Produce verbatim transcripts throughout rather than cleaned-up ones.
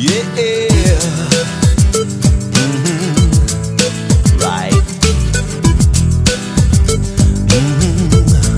Yeah. Mm-hmm. Right. Mm-hmm.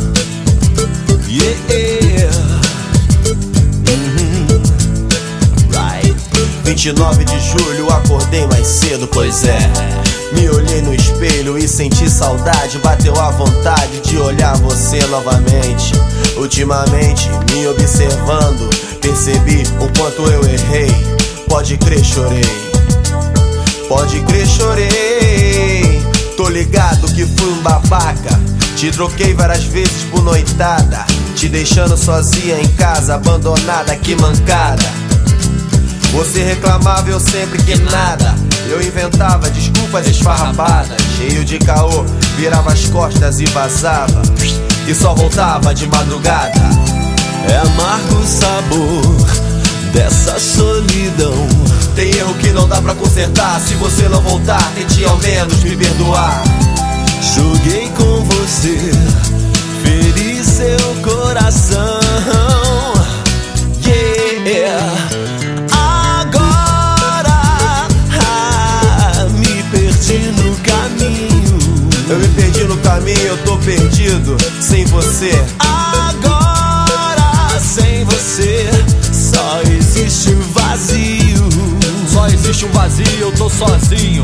Yeah. Mm-hmm. Right. vinte e nove de julho, acordei mais cedo, pois é. Me olhei no espelho e senti saudade. Bateu a vontade de olhar você novamente. Ultimamente, me observando, percebi o quanto eu errei. Pode crer, chorei. Pode crer, chorei. Tô ligado que fui um babaca. Te troquei várias vezes por noitada, te deixando sozinha em casa, abandonada, que mancada. Você reclamava, eu sempre que nada. Eu inventava desculpas esfarrapadas, cheio de caô, virava as costas e vazava, e só voltava de madrugada. É amargo o sabor dessa solidão. Tem erro que não dá pra consertar. Se você não voltar, tente ao menos me perdoar. Joguei com você, feri seu coração. Yeah. Eu me perdi no caminho, eu tô perdido sem você. Agora, sem você, só existe um vazio. Só existe um vazio, eu tô sozinho.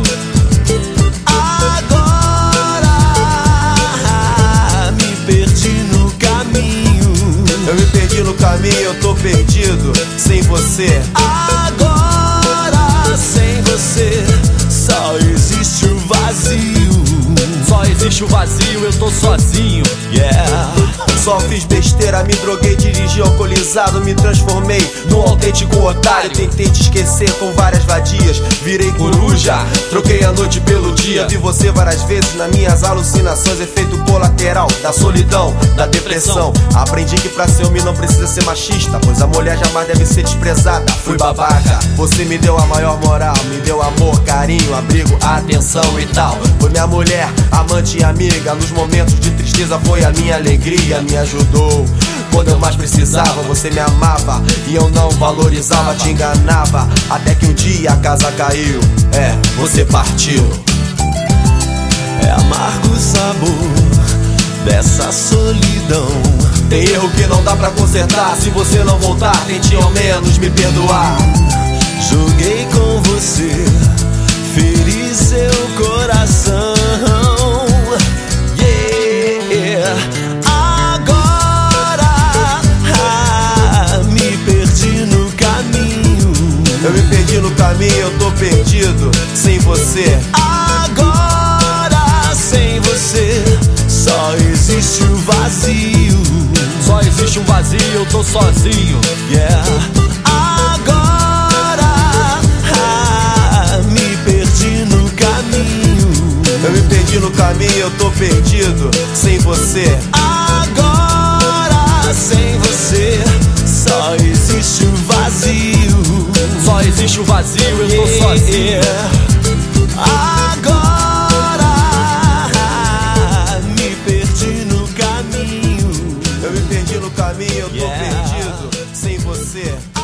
Agora, me perdi no caminho. Eu me perdi no caminho, eu tô perdido sem você. Agora, sem você, só existe um vazio. Só existe o vazio, eu tô sozinho. Yeah. Só fiz besteira, me droguei, dirigi alcoolizado, me transformei num autêntico otário. Tentei te esquecer com várias vadias, virei coruja, troquei a noite pelo dia. Vi você várias vezes nas minhas alucinações, efeito colateral da solidão, da depressão. Aprendi que pra ser homem não precisa ser machista, pois a mulher jamais deve ser desprezada. Fui babaca, você me deu a maior moral, me deu amor, carinho, abrigo, atenção e tal. Foi minha mulher, amante e amiga, nos momentos de tristeza foi a minha alegria. Me ajudou quando eu mais precisava, você me amava e eu não valorizava, te enganava, até que um dia a casa caiu, é, você partiu. É amargo o sabor dessa solidão. Tem erro que não dá pra consertar. Se você não voltar, tente ao menos me perdoar. Joguei com você, feri seu coração. Yeah. Agora, ah, me perdi no caminho. Eu me perdi no caminho, eu tô perdido sem você. Agora, sem você, só existe um vazio. Só existe um vazio, eu tô sozinho. Yeah. Agora, ah, me perdi no caminho. Eu me perdi no caminho, eu tô perdido sem você. Agora, sem você, só existe um vazio. Só existe um vazio, eu tô sozinho. Agora, me perdi no caminho. Eu me perdi no caminho, eu tô Yeah. perdido sem você.